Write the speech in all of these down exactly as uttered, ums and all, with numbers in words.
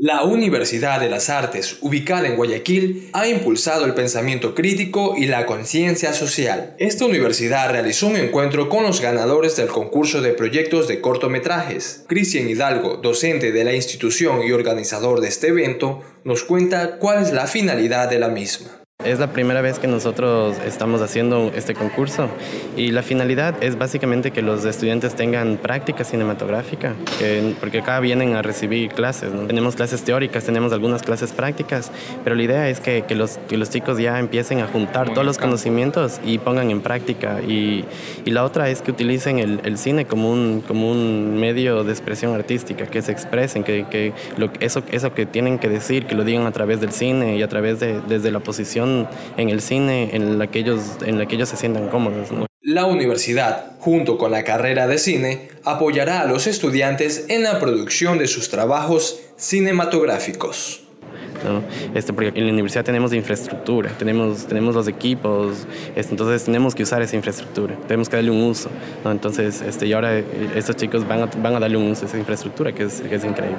La Universidad de las Artes, ubicada en Guayaquil, ha impulsado el pensamiento crítico y la conciencia social. Esta universidad realizó un encuentro con los ganadores del concurso de proyectos de cortometrajes. Cristian Hidalgo, docente de la institución y organizador de este evento, nos cuenta cuál es la finalidad de la misma. Es la primera vez que nosotros estamos haciendo este concurso y la finalidad es básicamente que los estudiantes tengan práctica cinematográfica, que, porque acá vienen a recibir clases, ¿no? Tenemos clases teóricas, tenemos algunas clases prácticas, pero la idea es que, que, los, que los chicos ya empiecen a juntar todos los conocimientos y pongan en práctica. Y, y la otra es que utilicen el, el cine como un, como un medio de expresión artística, que se expresen, que, que lo, eso, eso que tienen que decir, que lo digan a través del cine y a través de desde la posición en el cine en la que ellos, en la que ellos se sientan cómodos, ¿no? La universidad, junto con la carrera de cine, apoyará a los estudiantes en la producción de sus trabajos cinematográficos. ¿No? Este, porque en la universidad tenemos infraestructura, tenemos, tenemos los equipos, este, entonces tenemos que usar esa infraestructura, tenemos que darle un uso, ¿no? Entonces, este, y ahora estos chicos van a, van a darle un uso a esa infraestructura que es, que es increíble.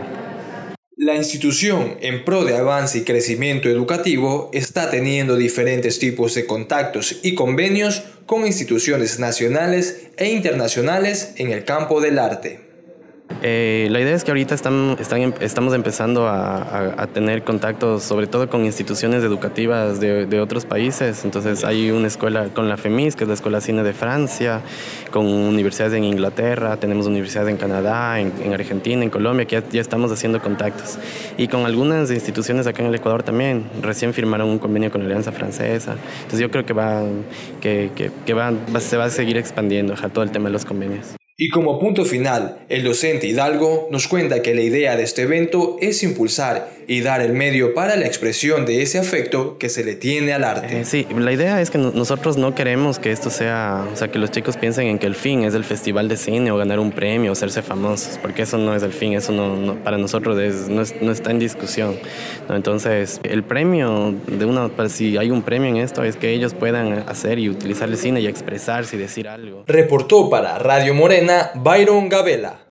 La institución, en pro de avance y crecimiento educativo, está teniendo diferentes tipos de contactos y convenios con instituciones nacionales e internacionales en el campo del arte. Eh, la idea es que ahorita están, están, estamos empezando a, a, a tener contactos, sobre todo con instituciones educativas de, de otros países. Entonces hay una escuela con la FEMIS, que es la Escuela de Cine de Francia, con universidades en Inglaterra, tenemos universidades en Canadá, en, en Argentina, en Colombia, que ya, ya estamos haciendo contactos. Y con algunas instituciones acá en el Ecuador también. Recién firmaron un convenio con la Alianza Francesa. Entonces yo creo que, va, que, que, que va, va, se va a seguir expandiendo ja, todo el tema de los convenios. Y como punto final, el docente Hidalgo nos cuenta que la idea de este evento es impulsar y dar el medio para la expresión de ese afecto que se le tiene al arte. Eh, sí, la idea es que nosotros no queremos que esto sea, o sea, que los chicos piensen en que el fin es el festival de cine o ganar un premio o hacerse famosos, porque eso no es el fin, eso no, no para nosotros es, no, es, no está en discusión, ¿no? Entonces, el premio de una, si hay un premio en esto, es que ellos puedan hacer y utilizar el cine y expresarse y decir algo. Reportó para Radio Morena Byron Gabela.